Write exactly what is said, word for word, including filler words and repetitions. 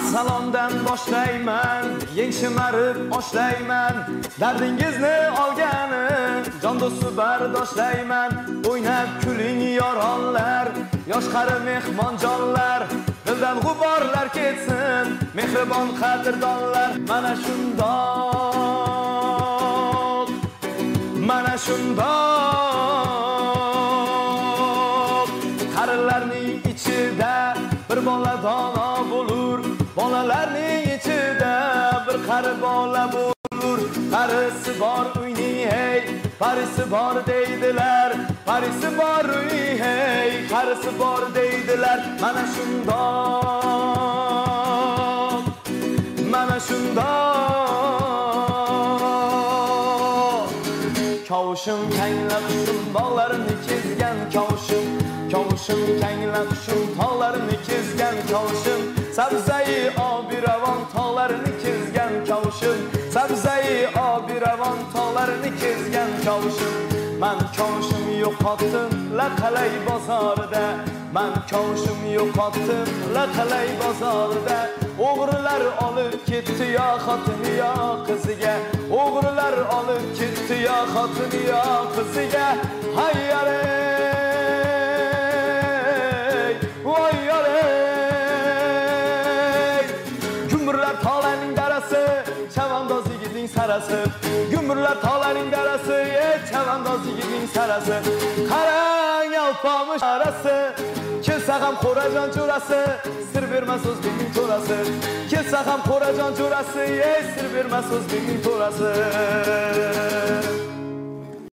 Assalomdan boshlayman, yeng shimarib oshlayman, dardingizni olgani jon do'sti bardoshlayman. O'ynab kuling yoronlar, yosh qari mehmonjonlar, dildan g'uborlar ketsin, mehribon qadrdonlar. Mana shundoq, mana shundoq qarilarning ichida bir bola dono bo'lur, bolalarning ichida bir qari bola bo'lur. Qarisi bor uyning hey, parisi bor deydilar, parisi bor uy hey, qarisi bor deydilar. Mana shundoq, mana shundoq kavushim kanglab shum bog'larimni kezgan kavushim, kavushim kanglab shum tog'larimni kezgan kavushim, sabzai obiravon tog'larini kezgan kavushim, sabzai obiravon tog'larini kezgan kavushim. Man kavushim yo'qotdim laqalay bozorida, man kavushim yo'qotdim laqalay bozorida. O'g'rilar olib ketdi yo xotini yo qiziga, o'g'rilar olib ketdi yo xotini yo qiziga. Hayyaley, voyyaley, gumurlar tog'larning darasi, chavandoz yigitning sarasi, gumurlar tog'larning darasi, ey chavandoz yigitning sarasi. Qarang yalpomish arasi, kelsa ham qo'rajon jo'rasi, sir bermas o'zbekning to'rasi. Kelsa ham qo'rajon jo'rasi, ey sir bermas o'zbekning to'rasi.